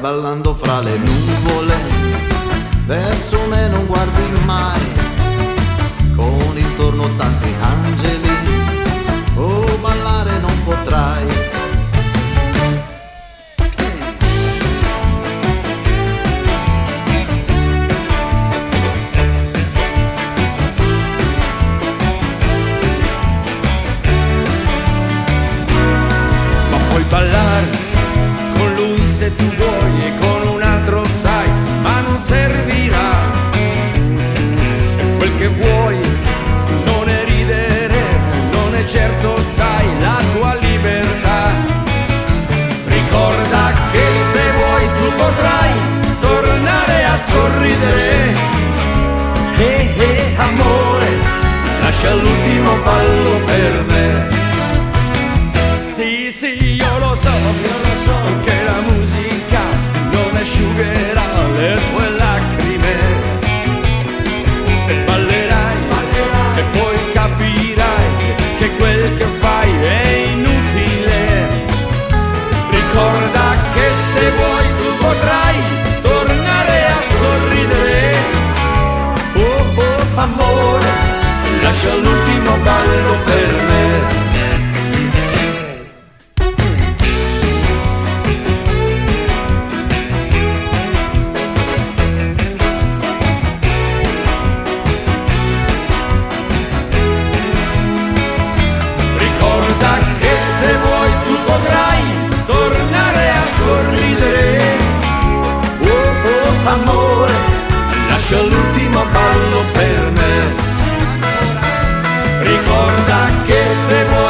ballando fra le nuvole, verso me non guardi mai, con intorno tanti angeli, oh ballare non potrai. Ballare con lui se tu vuoi e con un altro sai, ma non servirà. E quel che vuoi non è ridere, non è certo sai la tua libertà. Ricorda che se vuoi tu potrai tornare a sorridere. Amore, lascia l'ultimo ballo per me. Sì, io lo so che la musica non asciugherà le tue lacrime. E ballerai e poi capirai che quel che fai è inutile. Ricorda che se vuoi tu potrai tornare a sorridere. Oh, amore, lascia l'ultimo ballo per me. Amore, lascia l'ultimo ballo per me. Ricorda che se vuoi